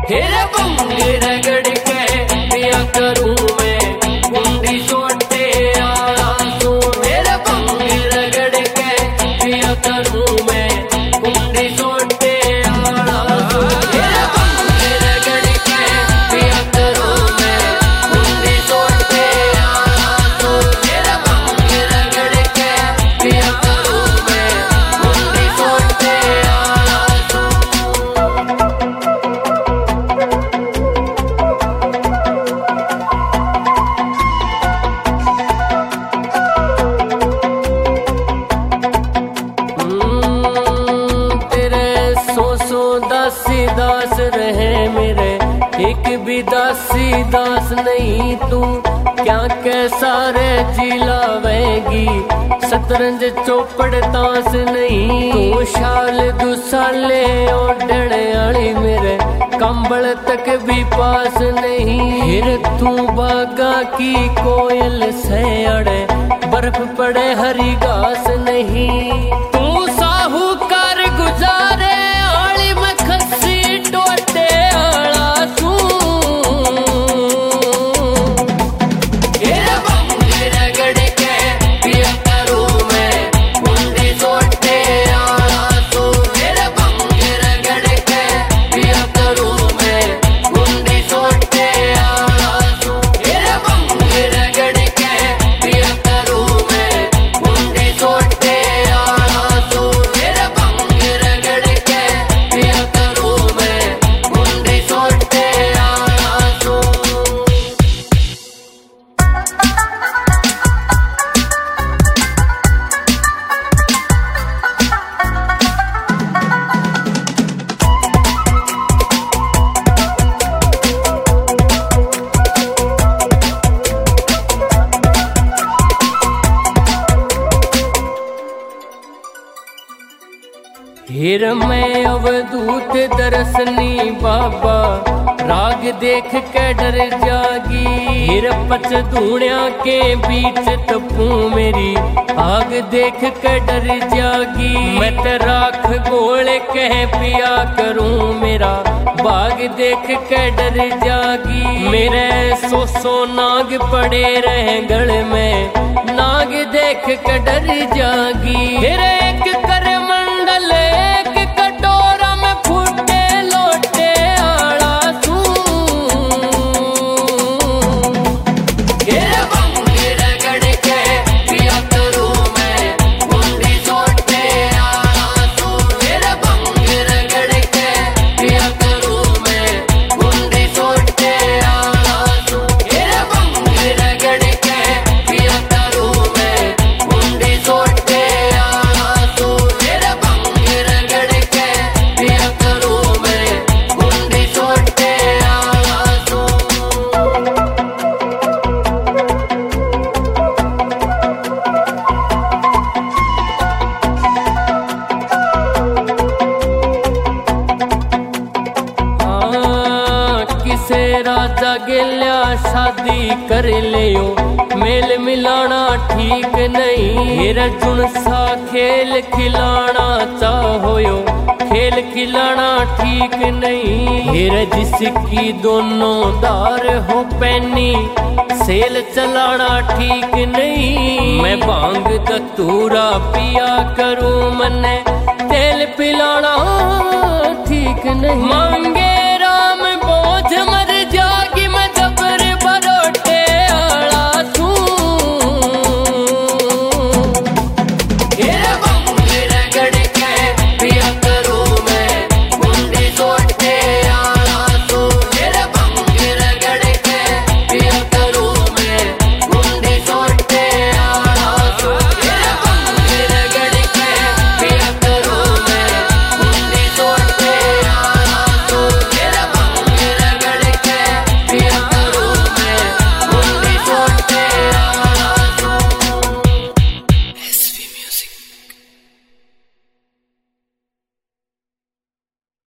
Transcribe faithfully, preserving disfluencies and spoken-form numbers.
हेरे बंग रगड़ के पिया करूं मैं कुंडी छोटे आंसू। हेरे बंग रगड़ के पिया करूं मैं कुंडी छोटे आंसू। हेरे बंग रगड़ के पिया करूं मैं कुंडी छोटे आंसू। हेरे बंग रगड़ के पिया करूं मैं कुंडी छोटे आंसू। दासी दास रहे मेरे एक भी दासी दास नहीं तू क्या कैसा रे जिलावेगी शतरंज चौपड़ तास नहीं तू शाल दुसाले ओढ़ने वाली मेरे कंबल तक भी पास नहीं। फिर तू बागा की कोयल से अड़े बर्फ पड़े हरी घास नहीं तू साहूकार गुजारे हिर मैं अवधूत दरसनी बाबा राग देख के डर जागी। हिर पच धूणिया के बीच तपू मेरी आग देख के डर जागी। मैं ते राख गोले कह पिया करूं मेरा बाग देख के डर जागी। मेरे सो सो नाग पड़े रहे गल में नाग देख के डर जागी। फिर एक कर मंडल एक कटोरा में फूटे लोटे आड़ा तू। हेरे बंग रगड़ के पिया करूं मैं कुंडी छोटे आंसू। हेरे बंग रगड़ के पिया करूं मैं कुंडी छोटे आंसू। हेरे बंग रगड़ के पिया करूं मैं कुंडी छोटे आंसू। हेरे बंग रगड़ के पिया करूं मैं कुंडी छोटे आंसू। किसे राजा गेल्या शादी कर लियो मेल मिलाना ठीक नहीं। हिर जुन सा खेल खिलाना चाहोयो खेल खिलाना ठीक नहीं। हिर जिसकी दोनों दार हो पैनी सेल चलाना ठीक नहीं। मैं भांग दतूरा पिया करूं मने तेल पिलाना ठीक नहीं। मांगे